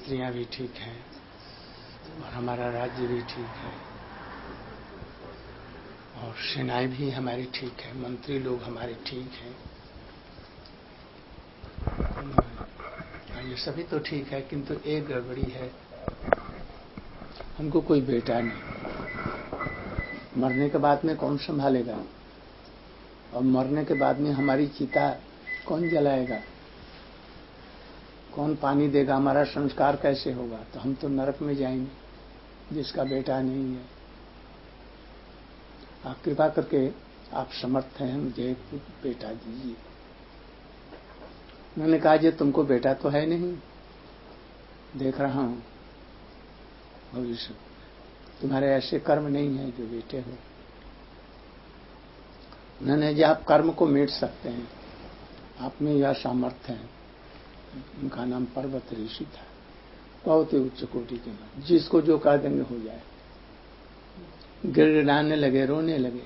मंत्रियां भी ठीक हैं और हमारा राज्य भी ठीक है और सेनाएं भी हमारी ठीक है, मंत्री लोग हमारे ठीक हैं। ये सभी तो ठीक है, किंतु एक गड़बड़ी है, हमको कोई बेटा नहीं। मरने के बाद में कौन संभालेगा और मरने के बाद में हमारी चिता कौन जलाएगा, कौन पानी देगा, हमारा संस्कार कैसे होगा? तो हम तो नरक में जाएंगे जिसका बेटा नहीं है। आप कृपा करके आप समर्थ हैं, मुझे एक बेटा दीजिए। मैंने कहा जी तुमको बेटा तो है नहीं, देख रहा हूं भविष्य तुम्हारे ऐसे कर्म नहीं है जो बेटे हो। उन्होंने जी आप कर्म को मेट सकते हैं, आप में यह सामर्थ्य है। उनका नाम पर्वत ऋषि था, बहुत ही उच्च कोटि के नाम, जिसको जो कह देंगे हो जाए। गिड़गिड़ाने लगे, रोने लगे।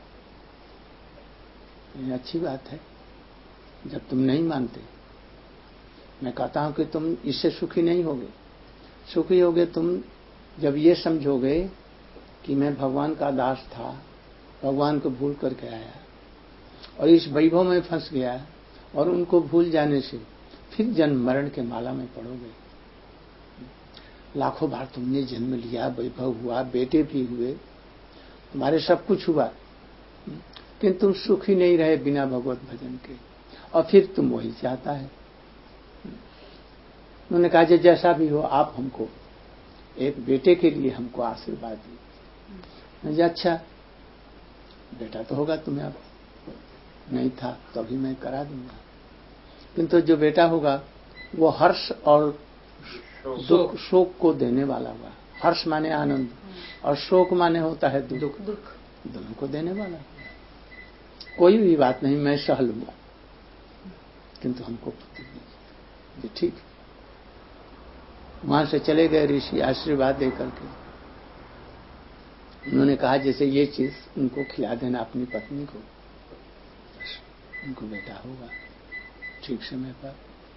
ये अच्छी बात है जब तुम नहीं मानते। मैं कहता हूं कि तुम इससे सुखी नहीं होगे। सुखी होगे तुम जब ये समझोगे कि मैं भगवान का दास था, भगवान को भूल करके आया और इस वैभव में फंस गया और उनको भूल जाने से फिर जन्म मरण के माला में पड़ोगे। लाखों बार तुमने जन्म लिया, वैभव हुआ, बेटे भी हुए, तुम्हारे सब कुछ हुआ, किंतु तुम सुखी नहीं रहे बिना भगवत भजन के, और फिर तुम वही चाहता है। उन्होंने कहा जैसा भी हो आप हमको एक बेटे के लिए हमको आशीर्वाद दीजिए। अच्छा बेटा तो होगा तुम्हें, अब नहीं था तो अभी मैं करा दूंगा, किंतु जो बेटा होगा वो हर्ष और दुख शोक को देने वाला होगा। हर्ष माने आनंद और शोक माने होता है दुख, दोनों को देने वाला होगा। कोई भी बात नहीं, मैं सह लूंगा, किंतु हमको पुत्र दीजिए। ठीक। वहां से चले गए ऋषि आशीर्वाद देकर के। उन्होंने कहा जैसे ये चीज उनको खिला देना अपनी पत्नी को, उनको बेटा होगा ठीक समय पर।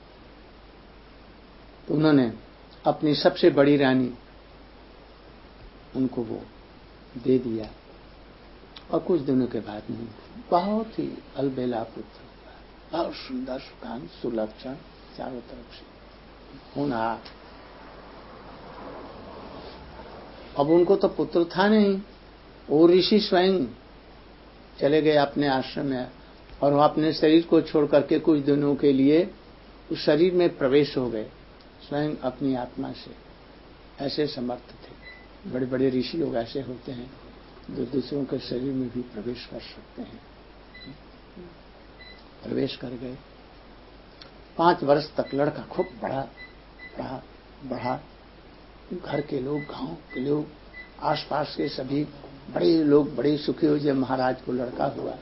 तो उन्होंने अपनी सबसे बड़ी रानी उनको वो दे दिया और कुछ दिनों के बाद में बहुत ही अलबेला पुत्र हुआ, बहुत सुंदर, सुकांत, सुलक्षण, चारों तरफ से होनहार। अब उनको तो पुत्र था नहीं, वो ऋषि स्वयं चले गए अपने आश्रम में और वो अपने शरीर को छोड़ करके कुछ दिनों के लिए उस शरीर में प्रवेश हो गए स्वयं अपनी आत्मा से। ऐसे समर्थ थे। बड़े बड़े ऋषि लोग ऐसे होते हैं जो दूसरों के शरीर में भी प्रवेश कर सकते हैं। प्रवेश कर गए। 5 वर्ष तक लड़का खूब बढ़ा। घर के लोग, गांव के लोग, आसपास के सभी बड़े लोग बड़े सुखी हो। जब महाराज को लड़का हुआ,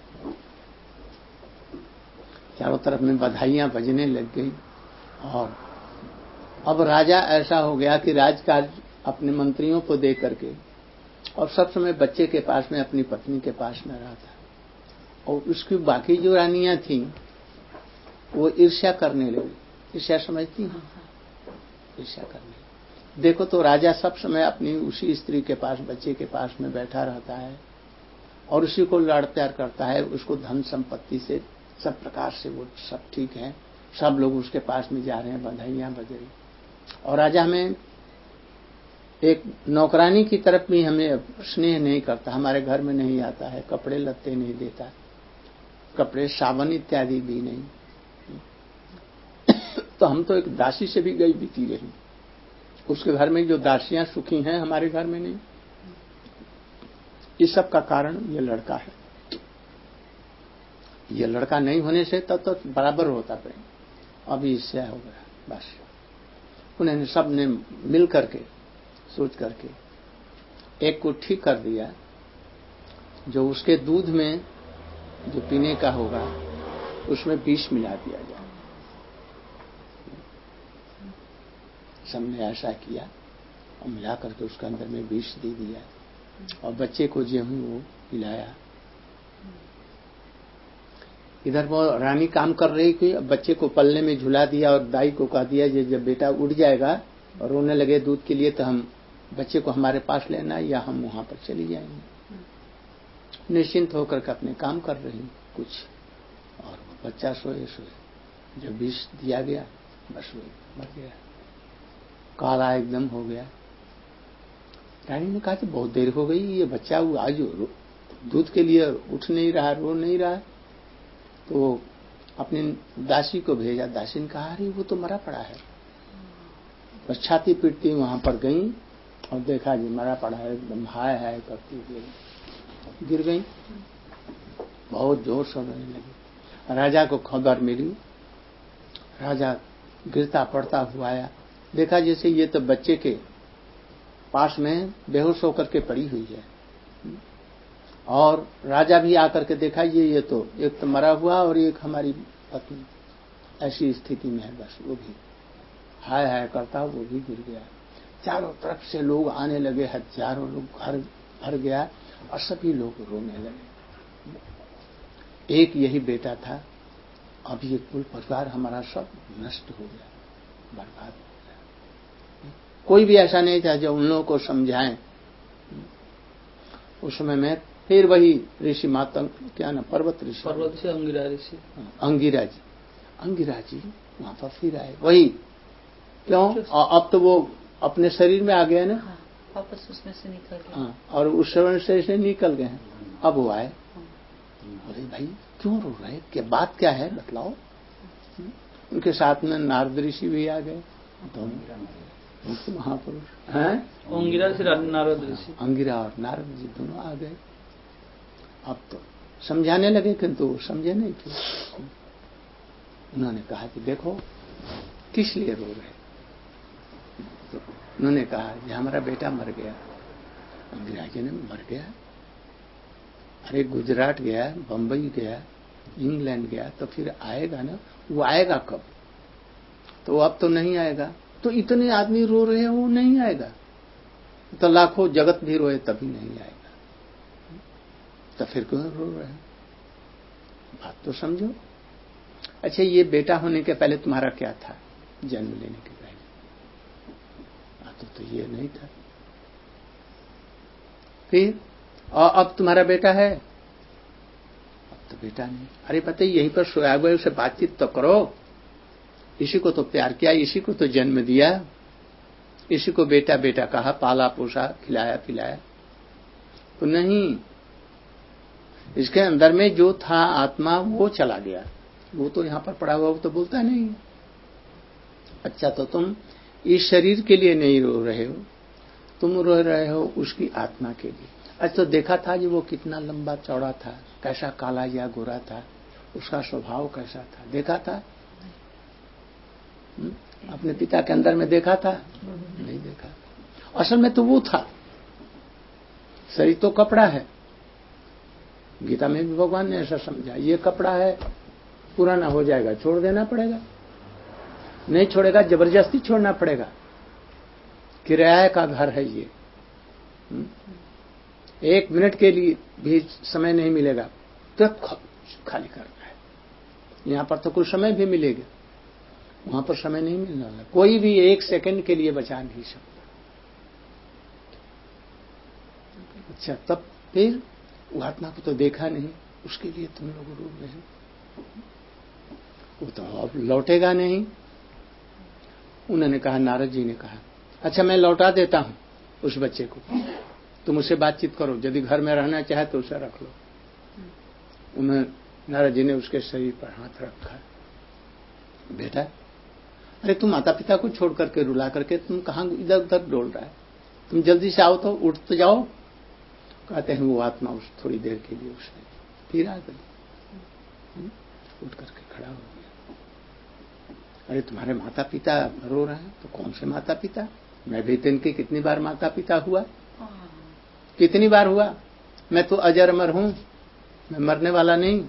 चारों तरफ में बधाइयां बजने लग गई और अब राजा ऐसा हो गया कि राजकाज अपने मंत्रियों को दे करके और सब समय बच्चे के पास में, अपनी पत्नी के पास में रहा था। और उसकी बाकी जो रानियां थीं वो ईर्ष्या करने लगी। ईर्ष्या समझती हैं? ईर्ष्या करने। देखो तो राजा सब समय अपनी उसी स्त्री के पास, बच्चे के पास में बैठा रहता है और उसी को लाड़ प्यार करता है। उसको धन संपत्ति से सब प्रकार से वो सब ठीक है, सब लोग उसके पास में जा रहे हैं, बधाइयां बज रही। और राजा हमें एक नौकरानी की तरफ भी हमें स्नेह नहीं करता, हमारे घर में नहीं आता है, कपड़े लत्ते नहीं देता, कपड़े साबुन इत्यादि भी नहीं। तो हम तो एक दासी से भी गई बीती रही। उसके घर में जो दासियां सुखी हैं, हमारे घर में नहीं। इस सब का कारण ये लड़का है। ये लड़का नहीं होने से तब तो बराबर होता प्रेम, अभी इससे हो गया। बस उन्होंने सब ने मिल करके सोच करके एक को ठीक कर दिया, जो उसके दूध में जो पीने का होगा उसमें विष मिला दिया जाए। सबने ऐसा किया और मिला करके उसके अंदर में विष दे दिया और बच्चे को जो वो पिलाया। इधर वो रानी काम कर रही थी, बच्चे को पल्ले में झुला दिया और दाई को कह दिया जब बेटा उठ जाएगा और रोने लगे दूध के लिए, तो हम बच्चे को हमारे पास लेना या हम वहां पर चली जाएंगे। निश्चिंत होकर के अपने काम कर रही कुछ, और वो बच्चा सोए। जब विष दिया गया बस वो मर गया, काला एकदम हो गया। रानी ने कहा कि बहुत देर हो गई, ये बच्चा आज दूध के लिए उठ नहीं रहा, रो नहीं रहा। तो अपनी दासी को भेजा। दासी ने कहा अरे वो तो मरा पड़ा है। बस छाती पीटती वहां पर गई और देखा जी मरा पड़ा है, एकदम हाय करती हुई गिर गई। बहुत जोर से रोने लगी। राजा को खबर मिली। राजा गिरता पड़ता हुआ आया, देखा जैसे ये तो बच्चे के पास में बेहोश होकर के पड़ी हुई है। और राजा भी आकर के देखा ये तो एक तो मरा हुआ और एक हमारी पत्नी ऐसी स्थिति में है। बस वो भी हाय करता वो भी गिर गया। चारों तरफ से लोग आने लगे, हजारों लोग, घर भर गया और सभी लोग रोने लगे। एक यही बेटा था, अब ये कुल परिवार हमारा सब नष्ट हो गया, बर्बाद हो गया। कोई भी ऐसा नहीं था जो उन लोगों को समझाएं। उस समय में फिर वही ऋषि माता क्या ना पर्वत से अंगिरा जी वहां पर फिर आए। वही क्यों, अब तो वो अपने शरीर में आ गया ना, वापस उसमें से निकल गए। हाँ, और उस शरीर से निकल गए हैं। अब वो आए, बोले भाई क्यों रो रहे, क्या बात क्या है बतलाओ। उनके साथ में नारद ऋषि भी आ गए, दोनों महापुरुष हैं, अंगिरा और नारद जी दोनों आ गए। अब तो समझाने लगे, किंतु वो समझे नहीं थे। उन्होंने कहा कि देखो किस लिए रो रहे। तो उन्होंने कहा कि हमारा बेटा मर गया। अंगिरा जी ने मर गया, अरे गुजरात गया, बंबई गया, इंग्लैंड गया, तो फिर आएगा ना, वो आएगा कब, तो अब तो नहीं आएगा। तो इतने आदमी रो रहे हैं, वो नहीं आएगा, तो लाखों जगत भी रोए तभी नहीं आएगा, तो फिर क्यों रो रहे हैं, बात तो समझो। अच्छा ये बेटा होने के पहले तुम्हारा क्या था, जन्म लेने के पहले तो ये नहीं था। फिर और अब तुम्हारा बेटा है, अब तो बेटा नहीं। अरे पता यहीं पर सोया हुआ, उसे बातचीत तो करो, इसी को तो प्यार किया, इसी को तो जन्म दिया, इसी को बेटा बेटा कहा, पाला पोसा, खिलाया पिलाया। तो नहीं, इसके अंदर में जो था आत्मा वो चला गया, वो तो यहां पर पड़ा हुआ, वो तो बोलता नहीं। अच्छा तो तुम इस शरीर के लिए नहीं रो रहे हो, तुम रो रहे हो उसकी आत्मा के लिए। अच्छा तो देखा था जी वो कितना लंबा चौड़ा था, कैसा काला या गोरा था, उसका स्वभाव कैसा था, देखा था? अपने पिता के अंदर में देखा था? नहीं देखा। असल में तो वो था, शरीर तो कपड़ा है। गीता में भी भगवान ने ऐसा समझा, ये कपड़ा है, पुराना हो जाएगा, छोड़ देना पड़ेगा। नहीं छोड़ेगा, जबरदस्ती छोड़ना पड़ेगा। किराए का घर है ये, 1 मिनट के लिए भी समय नहीं मिलेगा, तुरंत खाली करना है। यहां पर तो कुछ समय भी मिलेगा, वहां पर समय नहीं मिलने वाला। कोई भी 1 सेकंड के लिए बचा नहीं सकता। अच्छा तब फिर वो आत्मा को तो देखा नहीं, उसके लिए तुम लोग रो रहे हो, वो तो अब लौटेगा नहीं। उन्होंने कहा, नारद जी ने कहा अच्छा मैं लौटा देता हूं उस बच्चे को, तुम उससे बातचीत करो, यदि घर में रहना चाहे तो उसे रख लो। उन्होंने नारद जी ने उसके शरीर पर हाथ रखा, बेटा अरे तुम माता पिता को छोड़ करके रुला करके तुम कहां इधर उधर डोल रहा है, तुम जल्दी से आओ, तो उठ तो जाओ। कहते हैं वो आत्मा उस थोड़ी देर के लिए उसने फिर आ गई, उठ करके खड़ा हो गया। अरे तुम्हारे माता पिता रो रहे हैं, तो कौन से माता पिता, मैं भी तो इनके कितनी बार माता पिता हुआ, कितनी बार हुआ, मैं तो अजर अमर हूं, मैं मरने वाला नहीं।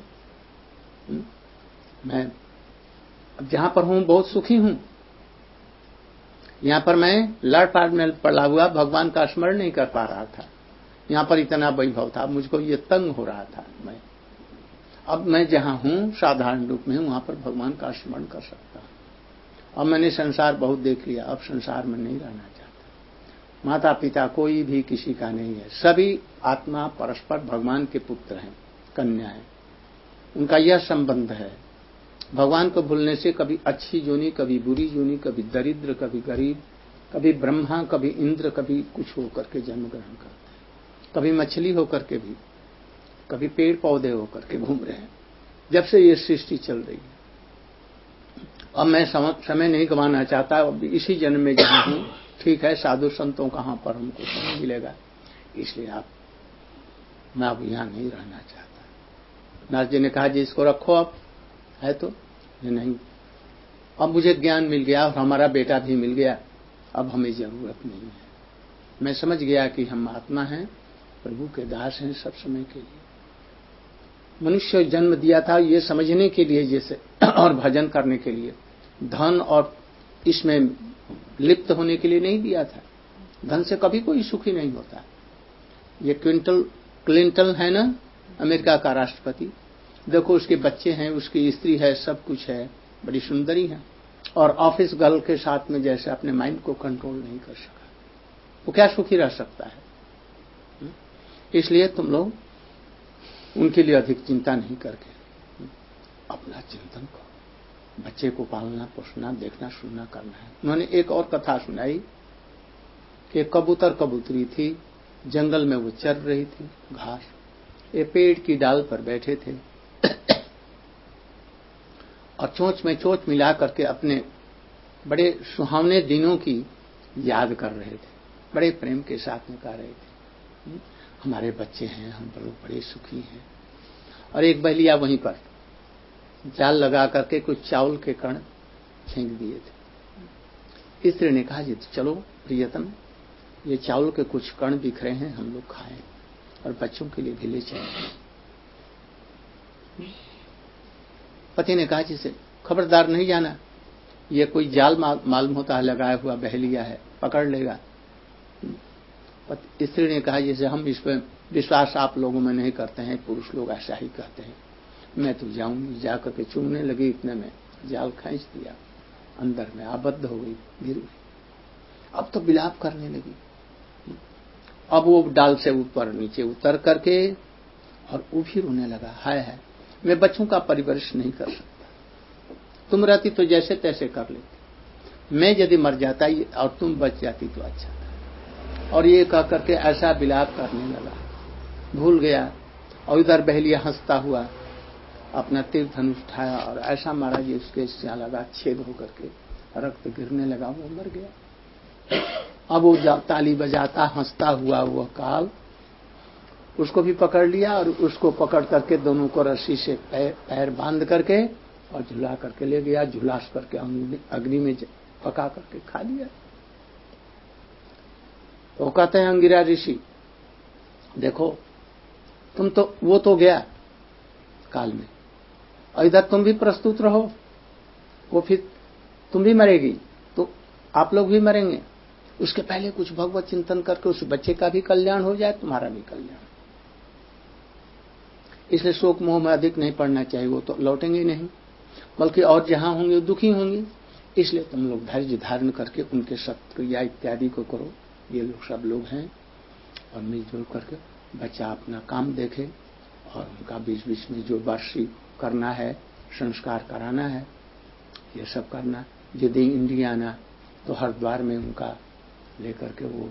मैं अब जहां पर हूं बहुत सुखी हूं, यहां पर मैं लड़पाड़ में पड़ा हुआ भगवान का स्मरण नहीं कर पा रहा था, यहां पर इतना वैभव था, मुझको ये तंग हो रहा था। मैं अब मैं जहां हूं साधारण रूप में हूं, वहां पर भगवान का स्मरण कर सकता हूं। अब मैंने संसार बहुत देख लिया, अब संसार में नहीं रहना चाहता। माता पिता कोई भी किसी का नहीं है, सभी आत्मा परस्पर भगवान के पुत्र हैं, कन्या हैं। उनका यह संबंध है। भगवान को भूलने से कभी अच्छी जोनी, कभी बुरी जोनी, कभी दरिद्र, कभी गरीब, कभी ब्रह्मा, कभी इंद्र, कभी कुछ होकर के जन्म ग्रहण करते हैं, कभी मछली होकर के भी, कभी पेड़ पौधे होकर के घूम रहे हैं जब से ये सृष्टि चल रही है। अब मैं समय नहीं गंवाना चाहता। अब इसी जन्म में जहां हूं, ठीक है, साधु संतों कहां पर हमको समय मिलेगा, इसलिए मैं अब यहां नहीं रहना चाहता। नाथ जी ने कहा जी इसको रखो, अब है तो नहीं, अब मुझे ज्ञान मिल गया और हमारा बेटा भी मिल गया, अब हमें जरूरत नहीं है। मैं समझ गया कि हम आत्मा हैं, प्रभु के दास हैं सब समय के लिए। मनुष्य जन्म दिया था ये समझने के लिए जैसे, और भजन करने के लिए, धन और इसमें लिप्त होने के लिए नहीं दिया था। धन से कभी कोई सुखी नहीं होता। ये क्लिंटन है ना, अमेरिका का राष्ट्रपति, देखो उसके बच्चे हैं, उसकी स्त्री है, सब कुछ है, बड़ी सुंदरी है, और ऑफिस गर्ल के साथ में जैसे अपने माइंड को कंट्रोल नहीं कर सका, वो क्या सुखी रह सकता है। इसलिए तुम लोग उनके लिए अधिक चिंता नहीं करके अपना चिंतन करो। बच्चे को पालना पोसना, देखना सुनना करना है। उन्होंने एक और कथा सुनाई कि कबूतर कबूतरी थी, जंगल में वो चर रही थी घास, ये पेड़ की डाल पर बैठे थे और चोंच में चोंच मिला करके अपने बड़े सुहावने दिनों की याद कर रहे थे, बड़े प्रेम के साथ में कह रहे थे हमारे बच्चे हैं, हम लोग बड़े सुखी हैं। और एक बहलिया वहीं पर जाल लगा करके कुछ चावल के कण फेंक दिए थे। स्त्री ने कहा जी चलो प्रियतम, ये चावल के कुछ कण बिखरे हैं, हम लोग खाएं और बच्चों के लिए भी ले चलें। पति ने कहा जिसे खबरदार नहीं जाना, ये कोई जाल मालूम होता है लगाया हुआ, बहलिया है, पकड़ लेगा। स्त्री ने कहा जैसे हम इस पर विश्वास आप लोगों में नहीं करते हैं, पुरुष लोग ऐसा ही कहते हैं, मैं तो जाऊंगी। जाकर के चूमने लगी, इतने में जाल खींच दिया, अंदर में आबद्ध हो गई, गिर गई। अब तो विलाप करने लगी। अब वो डाल से ऊपर नीचे उतर करके और वो भी रोने लगा, हाय मैं बच्चों का परिवरिश नहीं कर सकता, तुम रहती तो जैसे तैसे कर लेती, मैं यदि मर जाता और तुम बच जाती तो अच्छा था। और ये कह करके ऐसा विलाप करने लगा, भूल गया। और इधर बहलिया हंसता हुआ अपना तीर धनुष उठाया और ऐसा मारा जी उसके यहाँ लगा, छेद होकर के रक्त गिरने लगा, वो मर गया। अब वो ताली बजाता हंसता हुआ वो काल उसको भी पकड़ लिया और उसको पकड़ करके दोनों को रस्सी से पैर बांध करके और झुला करके ले गया, झुलास करके अग्नि में पका करके खा लिया। तो कहते हैं अंगिरा ऋषि, देखो तुम तो, वो तो गया काल में, और इधर तुम भी प्रस्तुत रहो, वो फिर तुम भी मरेगी तो आप लोग भी मरेंगे। उसके पहले कुछ भगवत चिंतन करके उस बच्चे का भी कल्याण हो जाए, तुम्हारा भी कल्याण। इसलिए शोक मोह में अधिक नहीं पड़ना चाहिए, वो तो लौटेंगे नहीं, बल्कि और जहां होंगे दुखी होंगे। इसलिए तुम लोग धैर्य धारण करके उनके सत्क्रिया इत्यादि को करो। ये लोग सब लोग हैं और मिलजुल करके बच्चा अपना काम देखे और उनका बीच बीच में जो वार्षिक करना है, संस्कार कराना है, ये सब करना। यदि इंडिया आना तो हरिद्वार में उनका लेकर के वो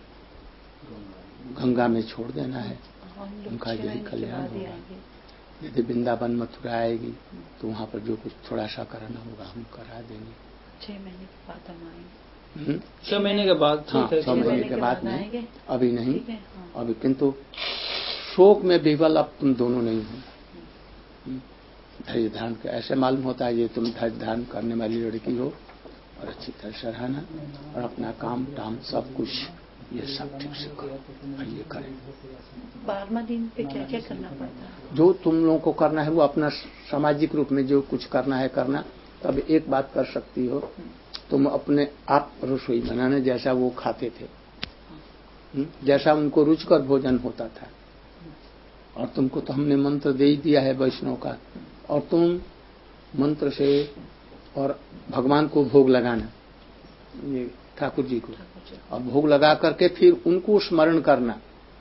गंगा में छोड़ देना है, उनका यही कल्याण होगा। यदि वृंदावन मथुरा आएगी तो वहां पर जो कुछ थोड़ा सा कराना होगा हम करा देंगे। 6 महीने के बाद हम आएंगे। 6 महीने के बाद? हाँ, 6 महीने के बाद नहीं, अभी नहीं। हाँ। अभी किंतु शोक में विवल अब तुम दोनों नहीं हो। धैर्य धारण के ऐसे मालूम होता है ये तुम धैर्य धारण करने वाली लड़की हो और अच्छी तरह से रहना और अपना काम टाम सब कुछ ये सब ठीक से करो और ये करें। 12वां दिन पे क्या क्या करना पड़ता है? जो तुम लोगों को करना है वो अपना सामाजिक रूप में जो कुछ करना है करना। तब एक बात कर सकती हो, तुम अपने आप रसोई बनाना जैसा वो खाते थे, जैसा उनको रुचिकर भोजन होता था। और तुमको तो हमने मंत्र दे ही दिया है वैष्णव का, और तुम मंत्र से और भगवान को भोग लगाना, ये ठाकुर जी को, और भोग लगा करके फिर उनको स्मरण करना।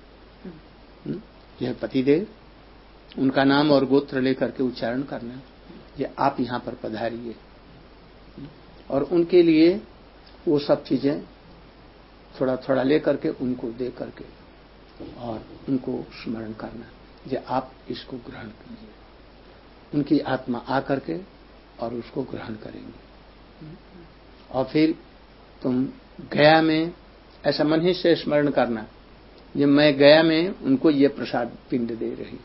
यह पतिदेव, उनका नाम और गोत्र लेकर के उच्चारण करना, ये आप यहां पर पधारिए, और उनके लिए वो सब चीजें थोड़ा थोड़ा लेकर के उनको दे करके और उनको स्मरण करना, ये आप इसको ग्रहण कीजिए। उनकी आत्मा आकर के और उसको ग्रहण करेंगे। और फिर तुम गया में ऐसा मन ही से स्मरण करना, ये मैं गया में उनको ये प्रसाद पिंड दे रही,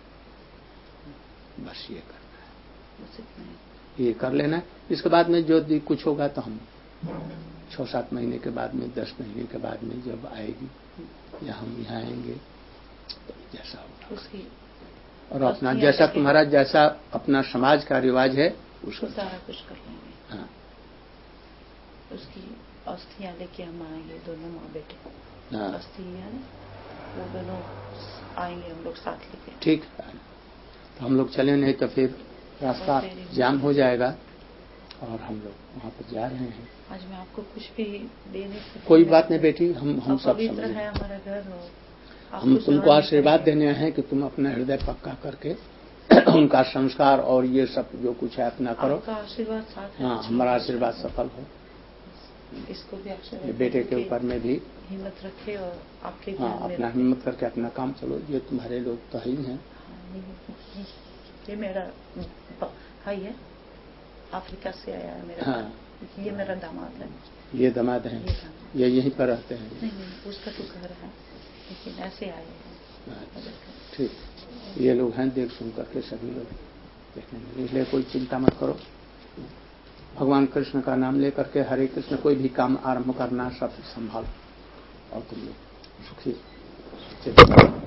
बस ये करना है, ये कर लेना। इसके बाद में जो कुछ होगा तो हम 6-7 महीने के बाद में, 10 महीने के बाद में जब आएगी या हम यहाँ आएंगे तो जैसा होगा, और अपना जैसा तुम्हारा जैसा अपना समाज का रिवाज है उसको सारा कुछ कर लेंगे। हाँ, उसकी अस्थियां लेके हम आएंगे, दोनों माँ बेटे। हाँ, अस्थियां वो दोनों आएंगे हम लोग साथ लेके। ठीक है, तो हम लोग चले, नहीं तो फिर रास्ता जाम हो जाएगा। और हम लोग वहाँ पर जा रहे हैं। आज मैं आपको कुछ भी देने से कोई बात नहीं बेटी, हम सब पवित्र है हमारा घर हो, हम तुमको आशीर्वाद देने हैं कि तुम अपना हृदय पक्का करके उनका संस्कार और ये सब जो कुछ है अपना करो। आपका आशीर्वाद साथ है। हाँ, हमारा आशीर्वाद सफल हो। इसको भी आशीर्वाद, बेटे के ऊपर में भी हिम्मत रखे और आपके हाँ, अपना हिम्मत करके अपना काम चलो। ये तुम्हारे लोग तो ही हैं। ये मेरा भाई है, अफ्रीका से आया है मेरा। हाँ, ये मेरा दामाद है। ये दामाद हैं, ये यहीं पर रहते हैं। नहीं, उसका तो घर है, लेकिन ऐसे आए हैं। ठीक, ये लोग हैं, देख सुन करके सभी लोग देखने में, इसलिए कोई चिंता मत करो। भगवान कृष्ण का नाम लेकर के हरे कृष्ण कोई भी काम आरंभ करना, सब संभालो और तुम लोग सुखी